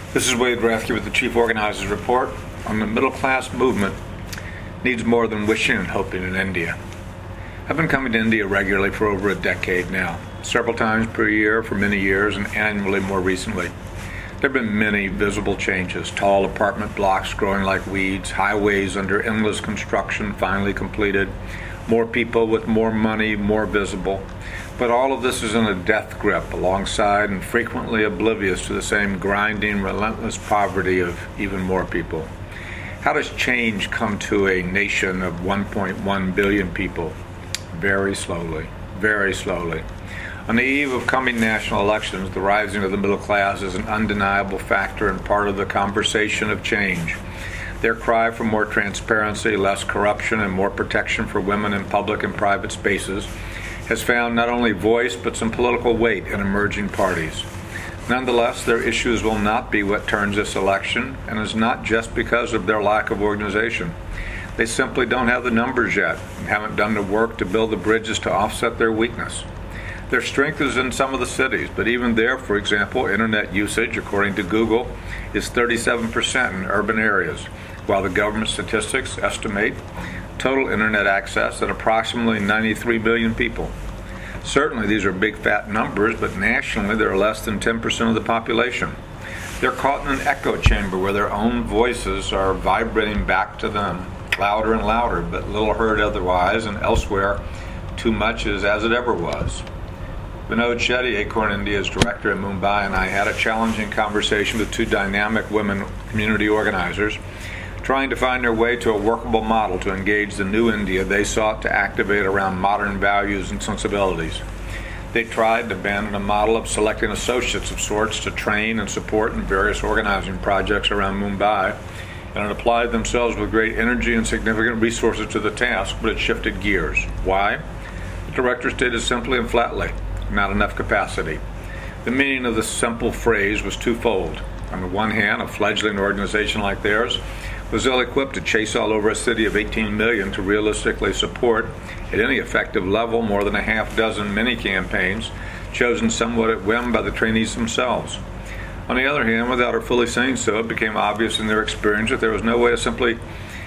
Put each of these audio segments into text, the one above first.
This is Wade Rathke with the Chief Organizers Report on the middle class movement needs more than wishing and hoping in India. I've been coming to India regularly for over a decade now, several times per year for many years and annually more recently. There have been many visible changes: tall apartment blocks growing like weeds, highways under endless construction finally completed, more people with more money, more visible. But all of this is in a death grip alongside and frequently oblivious to the same grinding, relentless poverty of even more people. How does change come to a nation of 1.1 billion people? Very slowly, very slowly. On the eve of coming national elections, the rising of the middle class is an undeniable factor and part of the conversation of change. Their cry for more transparency, less corruption, and more protection for women in public and private spaces has found not only voice but some political weight in emerging parties. Nonetheless, their issues will not be what turns this election, and it's not just because of their lack of organization. They simply don't have the numbers yet and haven't done the work to build the bridges to offset their weakness. Their strength is in some of the cities, but even there, for example, internet usage, according to Google, is 37% in urban areas, while the government statistics estimate total internet access at approximately 93 million people. Certainly these are big fat numbers, but nationally they're less than 10% of the population. They're caught in an echo chamber where their own voices are vibrating back to them, louder and louder, but little heard otherwise, and elsewhere too much is as it ever was. Vinod Shetty, Acorn India's director in Mumbai, and I had a challenging conversation with two dynamic women community organizers trying to find their way to a workable model to engage the new India they sought to activate around modern values and sensibilities. They tried to abandon a model of selecting associates of sorts to train and support in various organizing projects around Mumbai, and had applied themselves with great energy and significant resources to the task, but it shifted gears. Why? The director stated simply and flatly, not enough capacity. The meaning of this simple phrase was twofold. On the one hand, a fledgling organization like theirs was ill-equipped to chase all over a city of 18 million to realistically support, at any effective level, more than a half dozen mini-campaigns chosen somewhat at whim by the trainees themselves. On the other hand, without her fully saying so, it became obvious in their experience that there was no way to simply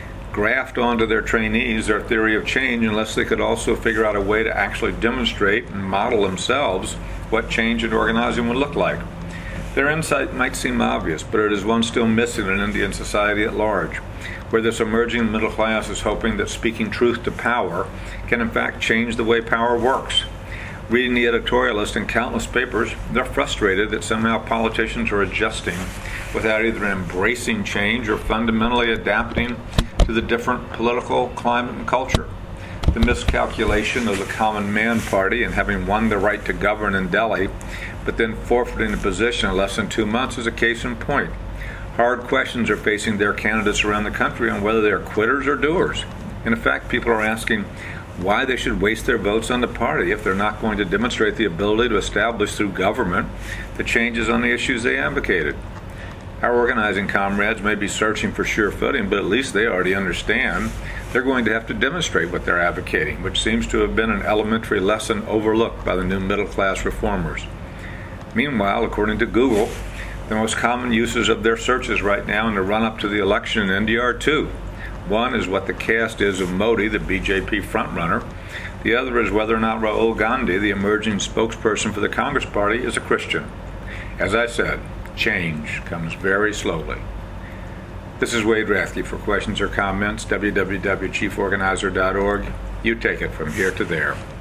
graft onto their trainees their theory of change unless they could also figure out a way to actually demonstrate and model themselves what change in organizing would look like. Their insight might seem obvious, but it is one still missing in Indian society at large, where this emerging middle class is hoping that speaking truth to power can in fact change the way power works. Reading the editorialists in countless papers, they're frustrated that somehow politicians are adjusting without either embracing change or fundamentally adapting to the different political climate and culture. The miscalculation of the Common Man Party in having won the right to govern in Delhi, but then forfeiting the position in less than 2 months is a case in point. Hard questions are facing their candidates around the country on whether they are quitters or doers. In effect, people are asking why they should waste their votes on the party if they're not going to demonstrate the ability to establish through government the changes on the issues they advocated. Our organizing comrades may be searching for sure footing, but at least they already understand they're going to have to demonstrate what they're advocating, which seems to have been an elementary lesson overlooked by the new middle-class reformers. Meanwhile, according to Google, the most common uses of their searches right now in the run-up to the election in India are two. One is what the caste is of Modi, the BJP frontrunner. The other is whether or not Rahul Gandhi, the emerging spokesperson for the Congress Party, is a Christian. As I said, change comes very slowly. This is Wade Rathke. For questions or comments, www.chieforganizer.org. You take it from here to there.